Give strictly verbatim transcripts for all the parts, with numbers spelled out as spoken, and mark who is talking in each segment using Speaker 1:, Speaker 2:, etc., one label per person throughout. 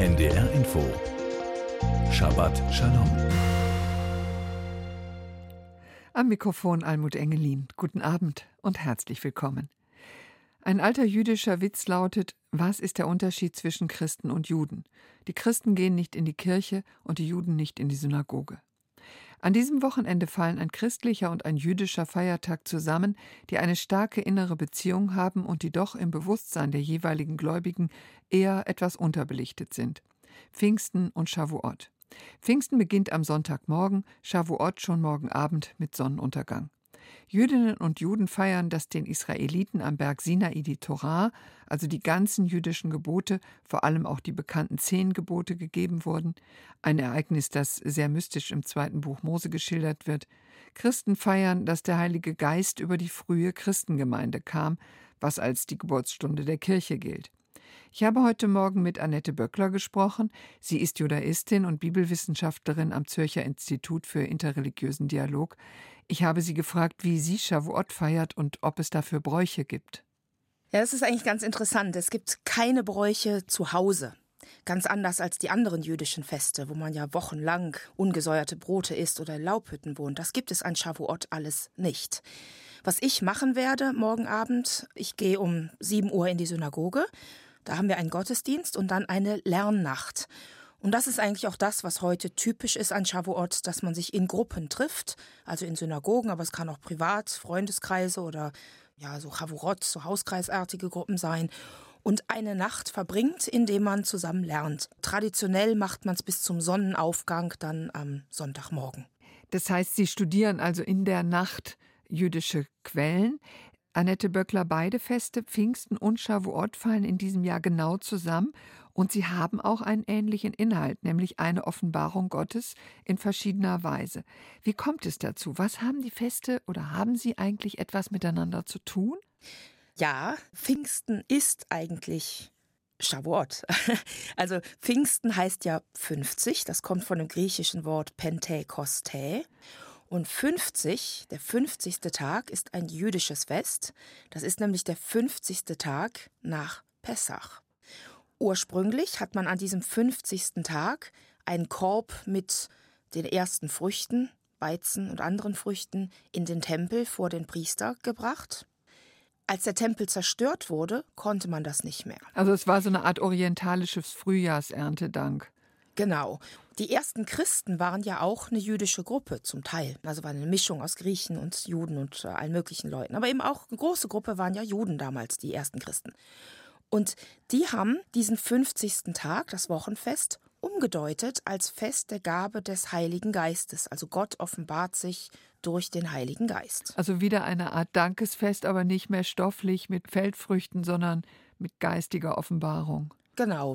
Speaker 1: N D R Info Shabbat Shalom.
Speaker 2: Am Mikrofon Almut Engelin. Guten Abend und herzlich willkommen. Ein alter jüdischer Witz lautet: Was ist der Unterschied zwischen Christen und Juden? Die Christen gehen nicht in die Kirche und die Juden nicht in die Synagoge. An diesem Wochenende fallen ein christlicher und ein jüdischer Feiertag zusammen, die eine starke innere Beziehung haben und die doch im Bewusstsein der jeweiligen Gläubigen eher etwas unterbelichtet sind. Pfingsten und Shavuot. Pfingsten beginnt am Sonntagmorgen, Shavuot schon morgen Abend mit Sonnenuntergang. Jüdinnen und Juden feiern, dass den Israeliten am Berg Sinai die Torah, also die ganzen jüdischen Gebote, vor allem auch die bekannten zehn Gebote gegeben wurden. Ein Ereignis, das sehr mystisch im zweiten Buch Mose geschildert wird. Christen feiern, dass der Heilige Geist über die frühe Christengemeinde kam, was als die Geburtsstunde der Kirche gilt. Ich habe heute Morgen mit Annette Böckler gesprochen. Sie ist Judaistin und Bibelwissenschaftlerin am Zürcher Institut für interreligiösen Dialog. Ich habe sie gefragt, wie sie Shavuot feiert und ob es dafür Bräuche gibt.
Speaker 3: Ja, das ist eigentlich ganz interessant. Es gibt keine Bräuche zu Hause. Ganz anders als die anderen jüdischen Feste, wo man ja wochenlang ungesäuerte Brote isst oder in Laubhütten wohnt. Das gibt es an Shavuot alles nicht. Was ich machen werde morgen Abend, ich gehe um sieben Uhr in die Synagoge. Da haben wir einen Gottesdienst und dann eine Lernnacht. Und das ist eigentlich auch das, was heute typisch ist an Shavuot, dass man sich in Gruppen trifft, also in Synagogen, aber es kann auch privat, Freundeskreise oder ja, so Chavurot, so hauskreisartige Gruppen sein. Und eine Nacht verbringt, indem man zusammen lernt. Traditionell macht man es bis zum Sonnenaufgang dann am Sonntagmorgen.
Speaker 2: Das heißt, Sie studieren also in der Nacht jüdische Quellen. Annette Böckler, beide Feste, Pfingsten und Shavuot, fallen in diesem Jahr genau zusammen und sie haben auch einen ähnlichen Inhalt, nämlich eine Offenbarung Gottes in verschiedener Weise. Wie kommt es dazu? Was haben die Feste oder haben sie eigentlich etwas miteinander zu tun?
Speaker 3: Ja, Pfingsten ist eigentlich Shavuot. Also Pfingsten heißt ja fünfzig, das kommt von dem griechischen Wort Pentekoste. Und fünfzig, der fünfzigste Tag, ist ein jüdisches Fest. Das ist nämlich der fünfzigste Tag nach Pessach. Ursprünglich hat man an diesem fünfzigsten Tag einen Korb mit den ersten Früchten, Weizen und anderen Früchten, in den Tempel vor den Priester gebracht. Als der Tempel zerstört wurde, konnte man das nicht mehr.
Speaker 2: Also es war so eine Art orientalisches Frühjahrserntedank.
Speaker 3: Genau. Die ersten Christen waren ja auch eine jüdische Gruppe zum Teil. Also war eine Mischung aus Griechen und Juden und äh, allen möglichen Leuten. Aber eben auch eine große Gruppe waren ja Juden damals, die ersten Christen. Und die haben diesen fünfzigsten Tag, das Wochenfest, umgedeutet als Fest der Gabe des Heiligen Geistes. Also Gott offenbart sich durch den Heiligen Geist.
Speaker 2: Also wieder eine Art Dankesfest, aber nicht mehr stofflich mit Feldfrüchten, sondern mit geistiger Offenbarung.
Speaker 3: Genau.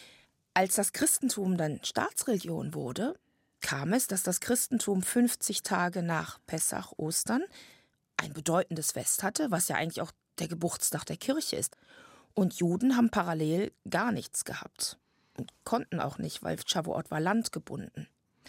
Speaker 3: Als das Christentum dann Staatsreligion wurde, kam es, dass das Christentum fünfzig Tage nach Pessach, Ostern, ein bedeutendes Fest hatte, was ja eigentlich auch der Geburtstag der Kirche ist. Und Juden haben parallel gar nichts gehabt und konnten auch nicht, weil Shavuot war landgebunden.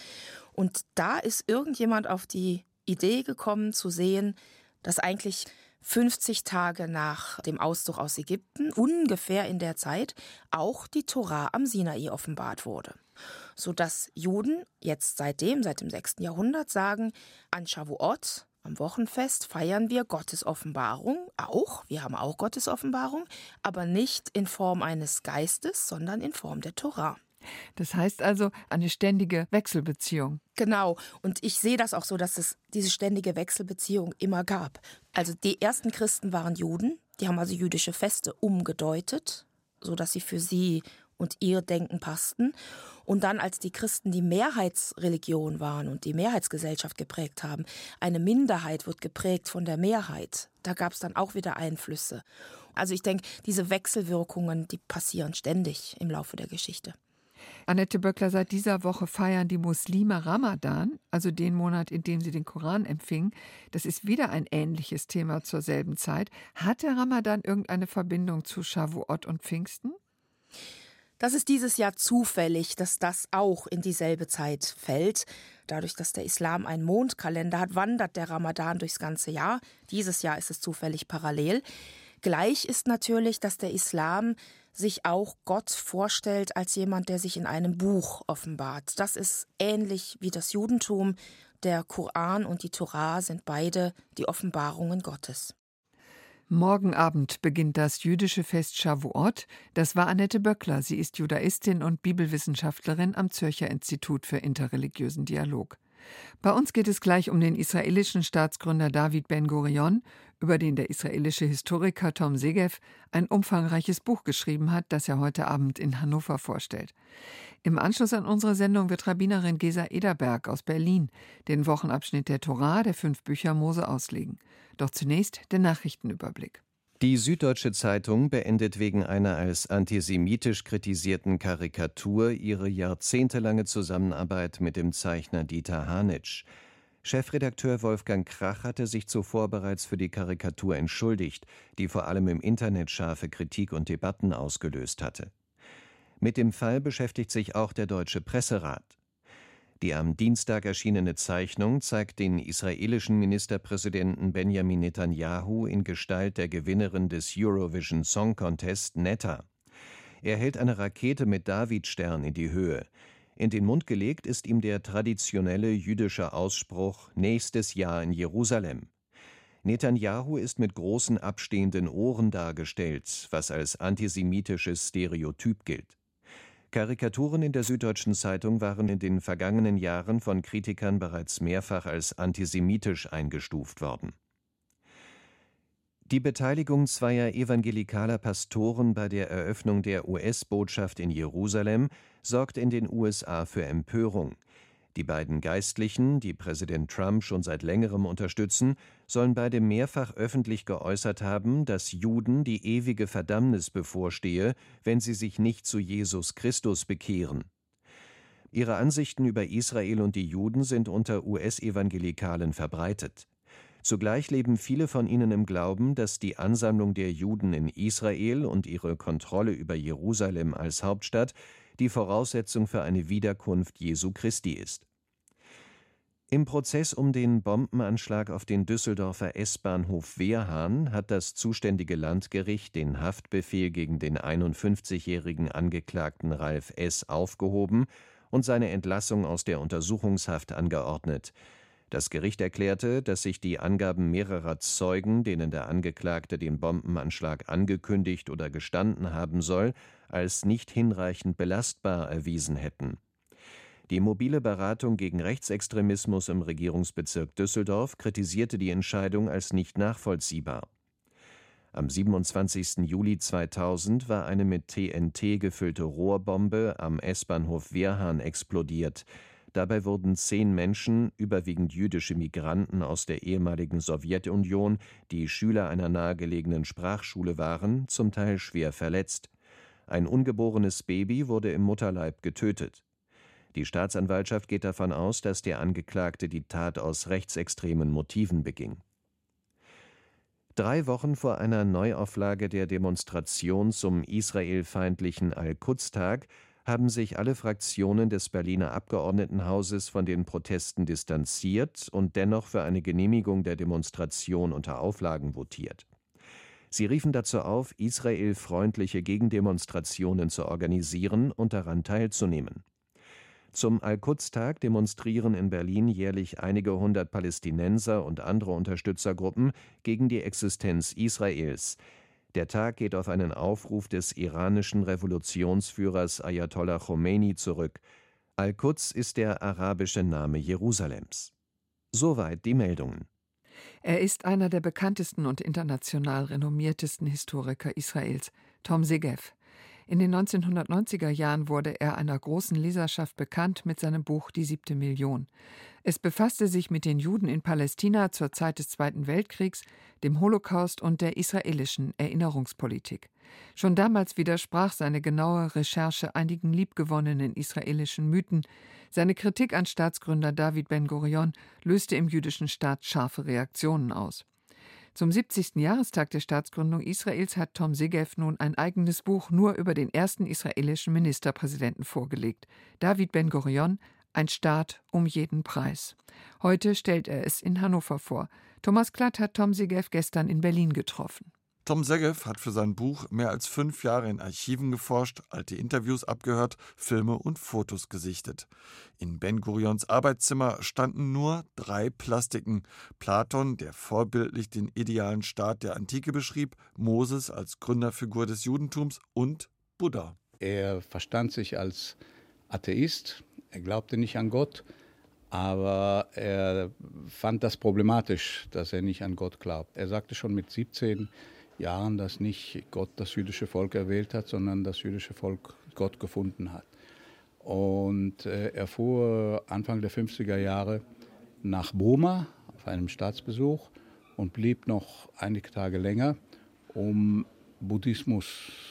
Speaker 3: Und da ist irgendjemand auf die Idee gekommen zu sehen, dass eigentlich fünfzig Tage nach dem Auszug aus Ägypten, ungefähr in der Zeit, auch die Tora am Sinai offenbart wurde. Sodass Juden jetzt seitdem, seit dem sechsten Jahrhundert sagen, an Shavuot, am Wochenfest, feiern wir Gottes Offenbarung, auch, wir haben auch Gottes Offenbarung, aber nicht in Form eines Geistes, sondern in Form der Tora.
Speaker 2: Das heißt also eine ständige Wechselbeziehung.
Speaker 3: Genau. Und ich sehe das auch so, dass es diese ständige Wechselbeziehung immer gab. Also die ersten Christen waren Juden, die haben also jüdische Feste umgedeutet, sodass sie für sie und ihr Denken passten. Und dann, als die Christen die Mehrheitsreligion waren und die Mehrheitsgesellschaft geprägt haben, eine Minderheit wird geprägt von der Mehrheit. Da gab es dann auch wieder Einflüsse. Also ich denke, diese Wechselwirkungen, die passieren ständig im Laufe der Geschichte.
Speaker 2: Annette Böckler, seit dieser Woche feiern die Muslime Ramadan, also den Monat, in dem sie den Koran empfingen. Das ist wieder ein ähnliches Thema zur selben Zeit. Hat der Ramadan irgendeine Verbindung zu Shavuot und Pfingsten?
Speaker 3: Das ist dieses Jahr zufällig, dass das auch in dieselbe Zeit fällt. Dadurch, dass der Islam einen Mondkalender hat, wandert der Ramadan durchs ganze Jahr. Dieses Jahr ist es zufällig parallel. Gleich ist natürlich, dass der Islam sich auch Gott vorstellt als jemand, der sich in einem Buch offenbart. Das ist ähnlich wie das Judentum. Der Koran und die Tora sind beide die Offenbarungen Gottes.
Speaker 2: Morgen Abend beginnt das jüdische Fest Shavuot. Das war Annette Böckler. Sie ist Judaistin und Bibelwissenschaftlerin am Zürcher Institut für interreligiösen Dialog. Bei uns geht es gleich um den israelischen Staatsgründer David Ben-Gurion, über den der israelische Historiker Tom Segev ein umfangreiches Buch geschrieben hat, das er heute Abend in Hannover vorstellt. Im Anschluss an unsere Sendung wird Rabbinerin Gesa Ederberg aus Berlin den Wochenabschnitt der Tora, der fünf Bücher Mose, auslegen. Doch zunächst der Nachrichtenüberblick.
Speaker 4: Die Süddeutsche Zeitung beendet wegen einer als antisemitisch kritisierten Karikatur ihre jahrzehntelange Zusammenarbeit mit dem Zeichner Dieter Hanitsch. Chefredakteur Wolfgang Krach hatte sich zuvor bereits für die Karikatur entschuldigt, die vor allem im Internet scharfe Kritik und Debatten ausgelöst hatte. Mit dem Fall beschäftigt sich auch der Deutsche Presserat. Die am Dienstag erschienene Zeichnung zeigt den israelischen Ministerpräsidenten Benjamin Netanyahu in Gestalt der Gewinnerin des Eurovision Song Contest Netta. Er hält eine Rakete mit Davidstern in die Höhe. In den Mund gelegt ist ihm der traditionelle jüdische Ausspruch »Nächstes Jahr in Jerusalem«. Netanyahu ist mit großen abstehenden Ohren dargestellt, was als antisemitisches Stereotyp gilt. Karikaturen in der Süddeutschen Zeitung waren in den vergangenen Jahren von Kritikern bereits mehrfach als antisemitisch eingestuft worden. Die Beteiligung zweier evangelikaler Pastoren bei der Eröffnung der U S-Botschaft in Jerusalem sorgt in den U S A für Empörung. Die beiden Geistlichen, die Präsident Trump schon seit längerem unterstützen, sollen beide mehrfach öffentlich geäußert haben, dass Juden die ewige Verdammnis bevorstehe, wenn sie sich nicht zu Jesus Christus bekehren. Ihre Ansichten über Israel und die Juden sind unter U S-Evangelikalen verbreitet. Zugleich leben viele von ihnen im Glauben, dass die Ansammlung der Juden in Israel und ihre Kontrolle über Jerusalem als Hauptstadt die Voraussetzung für eine Wiederkunft Jesu Christi ist. Im Prozess um den Bombenanschlag auf den Düsseldorfer S-Bahnhof Wehrhahn hat das zuständige Landgericht den Haftbefehl gegen den einundfünfzigjährigen Angeklagten Ralf S. aufgehoben und seine Entlassung aus der Untersuchungshaft angeordnet. Das Gericht erklärte, dass sich die Angaben mehrerer Zeugen, denen der Angeklagte den Bombenanschlag angekündigt oder gestanden haben soll, als nicht hinreichend belastbar erwiesen hätten. Die mobile Beratung gegen Rechtsextremismus im Regierungsbezirk Düsseldorf kritisierte die Entscheidung als nicht nachvollziehbar. Am siebenundzwanzigsten Juli zweitausend war eine mit T N T gefüllte Rohrbombe am S-Bahnhof Wehrhahn explodiert. Dabei wurden zehn Menschen, überwiegend jüdische Migranten aus der ehemaligen Sowjetunion, die Schüler einer nahegelegenen Sprachschule waren, zum Teil schwer verletzt. Ein ungeborenes Baby wurde im Mutterleib getötet. Die Staatsanwaltschaft geht davon aus, dass der Angeklagte die Tat aus rechtsextremen Motiven beging. Drei Wochen vor einer Neuauflage der Demonstration zum israelfeindlichen Al-Quds-Tag haben sich alle Fraktionen des Berliner Abgeordnetenhauses von den Protesten distanziert und dennoch für eine Genehmigung der Demonstration unter Auflagen votiert. Sie riefen dazu auf, israelfreundliche Gegendemonstrationen zu organisieren und daran teilzunehmen. Zum Al-Quds-Tag demonstrieren in Berlin jährlich einige hundert Palästinenser und andere Unterstützergruppen gegen die Existenz Israels. Der Tag geht auf einen Aufruf des iranischen Revolutionsführers Ayatollah Khomeini zurück. Al-Quds ist der arabische Name Jerusalems. Soweit die Meldungen.
Speaker 2: Er ist einer der bekanntesten und international renommiertesten Historiker Israels, Tom Segev. In den neunzehnhundertneunziger Jahren wurde er einer großen Leserschaft bekannt mit seinem Buch »Die siebte Million«. Es befasste sich mit den Juden in Palästina zur Zeit des Zweiten Weltkriegs, dem Holocaust und der israelischen Erinnerungspolitik. Schon damals widersprach seine genaue Recherche einigen liebgewonnenen israelischen Mythen. Seine Kritik an Staatsgründer David Ben-Gurion löste im jüdischen Staat scharfe Reaktionen aus. Zum siebzigsten Jahrestag der Staatsgründung Israels hat Tom Segev nun ein eigenes Buch nur über den ersten israelischen Ministerpräsidenten vorgelegt, David Ben-Gurion, ein Staat um jeden Preis. Heute stellt er es in Hannover vor. Thomas Klatt hat Tom Segev gestern in Berlin getroffen.
Speaker 5: Tom Seggev hat für sein Buch mehr als fünf Jahre in Archiven geforscht, alte Interviews abgehört, Filme und Fotos gesichtet. In Ben-Gurions Arbeitszimmer standen nur drei Plastiken. Platon, der vorbildlich den idealen Staat der Antike beschrieb, Moses als Gründerfigur des Judentums und Buddha.
Speaker 6: Er verstand sich als Atheist, er glaubte nicht an Gott, aber er fand das problematisch, dass er nicht an Gott glaubt. Er sagte schon mit siebzehn Jahren, dass nicht Gott das jüdische Volk erwählt hat, sondern das jüdische Volk Gott gefunden hat. Und äh, er fuhr Anfang der fünfziger Jahre nach Burma auf einem Staatsbesuch und blieb noch einige Tage länger, um Buddhismus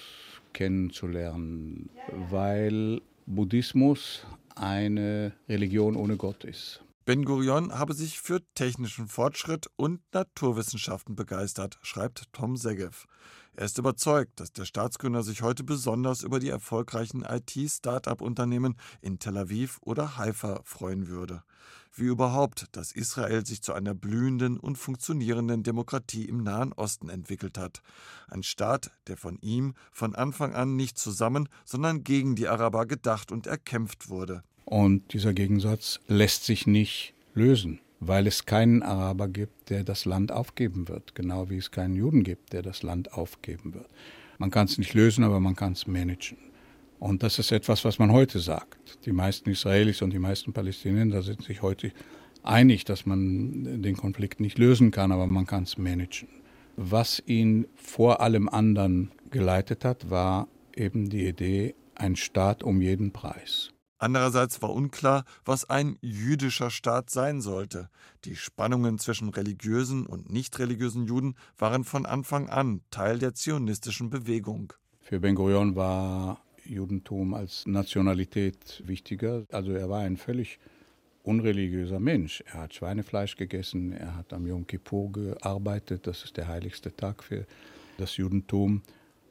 Speaker 6: kennenzulernen, weil Buddhismus eine Religion ohne Gott ist.
Speaker 5: Ben-Gurion habe sich für technischen Fortschritt und Naturwissenschaften begeistert, schreibt Tom Seggev. Er ist überzeugt, dass der Staatsgründer sich heute besonders über die erfolgreichen I T-Start-up-Unternehmen in Tel Aviv oder Haifa freuen würde. Wie überhaupt, dass Israel sich zu einer blühenden und funktionierenden Demokratie im Nahen Osten entwickelt hat. Ein Staat, der von ihm von Anfang an nicht zusammen, sondern gegen die Araber gedacht und erkämpft wurde.
Speaker 6: Und dieser Gegensatz lässt sich nicht lösen, weil es keinen Araber gibt, der das Land aufgeben wird, genau wie es keinen Juden gibt, der das Land aufgeben wird. Man kann es nicht lösen, aber man kann es managen. Und das ist etwas, was man heute sagt. Die meisten Israelis und die meisten Palästinenser sind sich heute einig, dass man den Konflikt nicht lösen kann, aber man kann es managen. Was ihn vor allem anderen geleitet hat, war eben die Idee, ein Staat um jeden Preis.
Speaker 5: Andererseits war unklar, was ein jüdischer Staat sein sollte. Die Spannungen zwischen religiösen und nicht-religiösen Juden waren von Anfang an Teil der zionistischen Bewegung.
Speaker 6: Für Ben-Gurion war Judentum als Nationalität wichtiger. Also er war ein völlig unreligiöser Mensch. Er hat Schweinefleisch gegessen, er hat am Yom Kippur gearbeitet, das ist der heiligste Tag für das Judentum.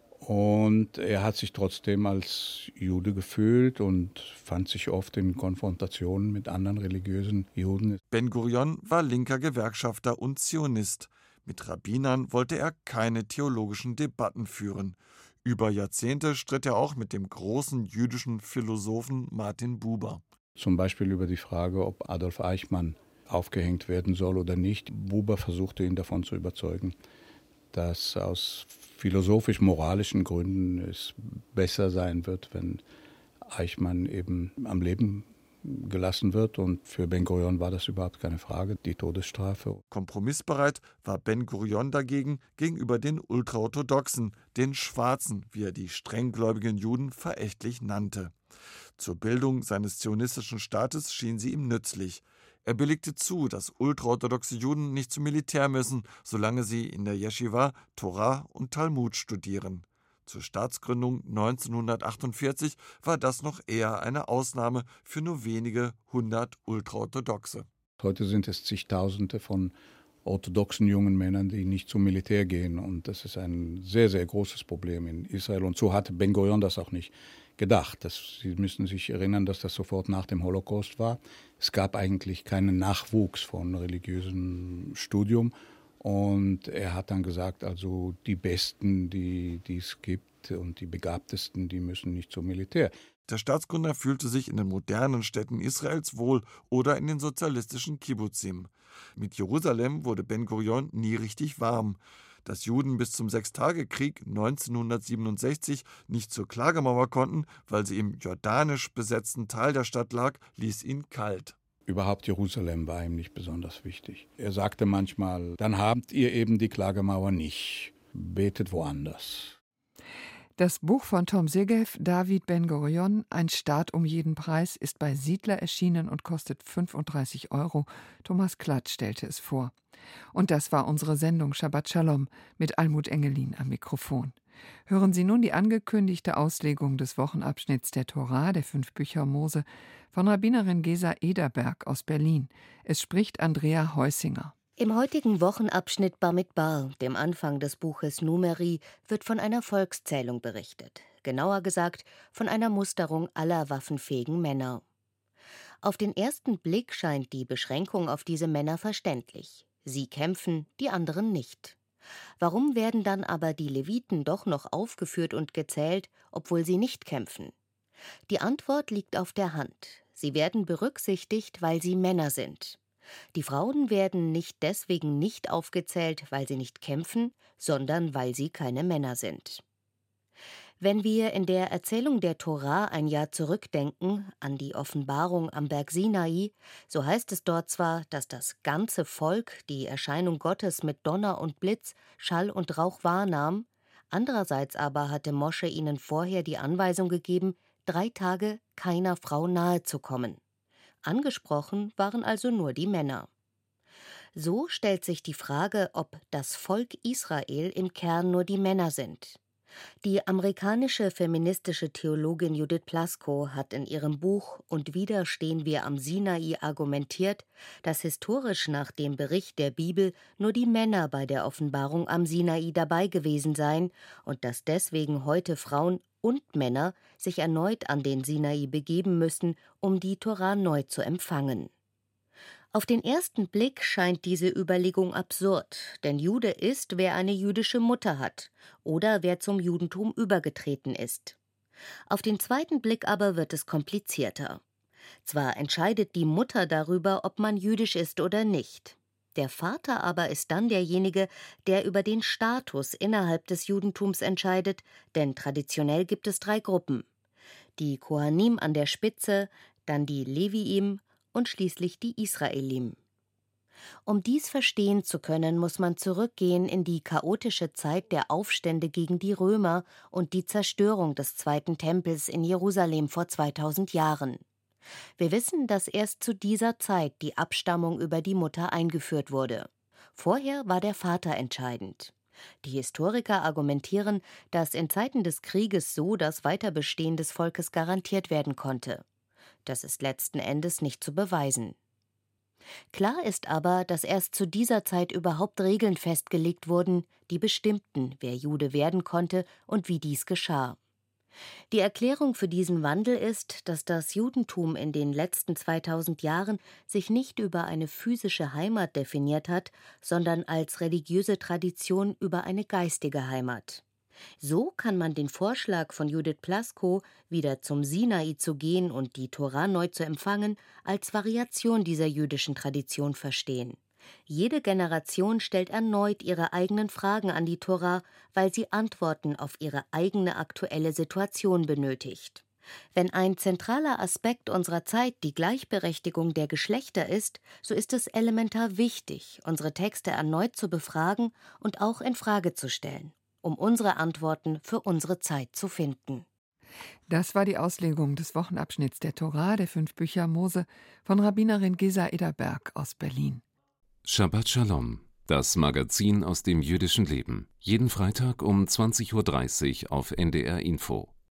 Speaker 6: Und er hat sich trotzdem als Jude gefühlt und fand sich oft in Konfrontationen mit anderen religiösen Juden.
Speaker 5: Ben-Gurion war linker Gewerkschafter und Zionist. Mit Rabbinern wollte er keine theologischen Debatten führen. Über Jahrzehnte stritt er auch mit dem großen jüdischen Philosophen Martin Buber.
Speaker 6: Zum Beispiel über die Frage, ob Adolf Eichmann aufgehängt werden soll oder nicht. Buber versuchte ihn davon zu überzeugen, dass aus philosophisch-moralischen Gründen es besser sein wird, wenn Eichmann eben am Leben gelassen wird. Und für Ben-Gurion war das überhaupt keine Frage, die Todesstrafe.
Speaker 5: Kompromissbereit war Ben-Gurion dagegen gegenüber den Ultraorthodoxen, den Schwarzen, wie er die strenggläubigen Juden verächtlich nannte. Zur Bildung seines zionistischen Staates schien sie ihm nützlich. Er billigte zu, dass ultraorthodoxe Juden nicht zum Militär müssen, solange sie in der Jeschiwa Torah und Talmud studieren. Zur Staatsgründung neunzehnhundertachtundvierzig war das noch eher eine Ausnahme für nur wenige hundert Ultraorthodoxe.
Speaker 6: Heute sind es zigtausende von orthodoxen jungen Männern, die nicht zum Militär gehen. Und das ist ein sehr, sehr großes Problem in Israel. Und so hatte Ben-Gurion das auch nicht gedacht. Das, Sie müssen sich erinnern, dass das sofort nach dem Holocaust war. Es gab eigentlich keinen Nachwuchs von religiösem Studium. Und er hat dann gesagt, also die Besten, die, die es gibt und die Begabtesten, die müssen nicht zum Militär.
Speaker 5: Der Staatsgründer fühlte sich in den modernen Städten Israels wohl oder in den sozialistischen Kibbuzim. Mit Jerusalem wurde Ben-Gurion nie richtig warm. Dass Juden bis zum Sechstagekrieg neunzehnhundertsiebenundsechzig nicht zur Klagemauer konnten, weil sie im jordanisch besetzten Teil der Stadt lag, ließ ihn kalt.
Speaker 6: Überhaupt Jerusalem war ihm nicht besonders wichtig. Er sagte manchmal, dann habt ihr eben die Klagemauer nicht, betet woanders.
Speaker 2: Das Buch von Tom Seggev, David Ben-Gurion, Ein Staat um jeden Preis, ist bei Siedler erschienen und kostet fünfunddreißig Euro. Thomas Klatt stellte es vor. Und das war unsere Sendung Shabbat Shalom mit Almut Engelin am Mikrofon. Hören Sie nun die angekündigte Auslegung des Wochenabschnitts der Torah, der fünf Bücher Mose, von Rabbinerin Gesa Ederberg aus Berlin. Es spricht Andrea Heusinger.
Speaker 7: Im heutigen Wochenabschnitt Bamidbar, dem Anfang des Buches Numeri, wird von einer Volkszählung berichtet. Genauer gesagt, von einer Musterung aller waffenfähigen Männer. Auf den ersten Blick scheint die Beschränkung auf diese Männer verständlich. Sie kämpfen, die anderen nicht. Warum werden dann aber die Leviten doch noch aufgeführt und gezählt, obwohl sie nicht kämpfen? Die Antwort liegt auf der Hand. Sie werden berücksichtigt, weil sie Männer sind. Die Frauen werden nicht deswegen nicht aufgezählt, weil sie nicht kämpfen, sondern weil sie keine Männer sind. Wenn wir in der Erzählung der Tora ein Jahr zurückdenken, an die Offenbarung am Berg Sinai, so heißt es dort zwar, dass das ganze Volk die Erscheinung Gottes mit Donner und Blitz, Schall und Rauch wahrnahm, andererseits aber hatte Mosche ihnen vorher die Anweisung gegeben, drei Tage keiner Frau nahe zu kommen. Angesprochen waren also nur die Männer. So stellt sich die Frage, ob das Volk Israel im Kern nur die Männer sind. Die amerikanische feministische Theologin Judith Plaskow hat in ihrem Buch »Und wieder stehen wir am Sinai« argumentiert, dass historisch nach dem Bericht der Bibel nur die Männer bei der Offenbarung am Sinai dabei gewesen seien und dass deswegen heute Frauen und Männer sich erneut an den Sinai begeben müssen, um die Tora neu zu empfangen. Auf den ersten Blick scheint diese Überlegung absurd, denn Jude ist, wer eine jüdische Mutter hat oder wer zum Judentum übergetreten ist. Auf den zweiten Blick aber wird es komplizierter. Zwar entscheidet die Mutter darüber, ob man jüdisch ist oder nicht. Der Vater aber ist dann derjenige, der über den Status innerhalb des Judentums entscheidet, denn traditionell gibt es drei Gruppen. Die Kohanim an der Spitze, dann die Leviim und schließlich die Israelim. Um dies verstehen zu können, muss man zurückgehen in die chaotische Zeit der Aufstände gegen die Römer und die Zerstörung des Zweiten Tempels in Jerusalem vor zweitausend Jahren. Wir wissen, dass erst zu dieser Zeit die Abstammung über die Mutter eingeführt wurde. Vorher war der Vater entscheidend. Die Historiker argumentieren, dass in Zeiten des Krieges so das Weiterbestehen des Volkes garantiert werden konnte. Das ist letzten Endes nicht zu beweisen. Klar ist aber, dass erst zu dieser Zeit überhaupt Regeln festgelegt wurden, die bestimmten, wer Jude werden konnte und wie dies geschah. Die Erklärung für diesen Wandel ist, dass das Judentum in den letzten zweitausend Jahren sich nicht über eine physische Heimat definiert hat, sondern als religiöse Tradition über eine geistige Heimat. So kann man den Vorschlag von Judith Plaskow, wieder zum Sinai zu gehen und die Tora neu zu empfangen, als Variation dieser jüdischen Tradition verstehen. Jede Generation stellt erneut ihre eigenen Fragen an die Tora, weil sie Antworten auf ihre eigene aktuelle Situation benötigt. Wenn ein zentraler Aspekt unserer Zeit die Gleichberechtigung der Geschlechter ist, so ist es elementar wichtig, unsere Texte erneut zu befragen und auch in Frage zu stellen, um unsere Antworten für unsere Zeit zu finden.
Speaker 2: Das war die Auslegung des Wochenabschnitts der Tora, der fünf Bücher Mose, von Rabbinerin Gesa Ederberg aus Berlin.
Speaker 1: Shabbat Shalom, das Magazin aus dem jüdischen Leben. Jeden Freitag um zwanzig Uhr dreißig auf N D R Info.